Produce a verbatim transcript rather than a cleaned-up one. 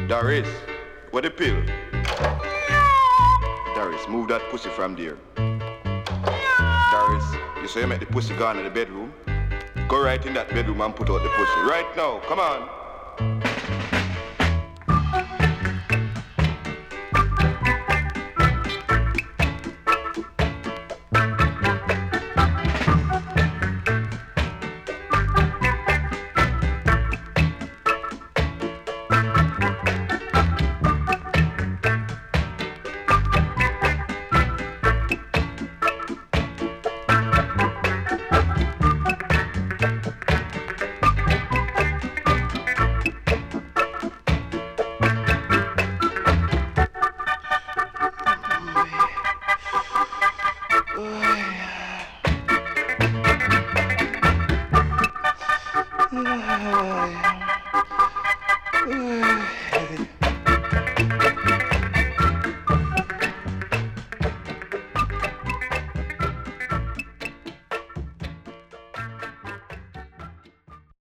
Doris, what the pill? Doris, move that pussy from there. Doris, you say you make the pussy gone in the bedroom? Go right in that bedroom and put out the pussy. Right now, come on.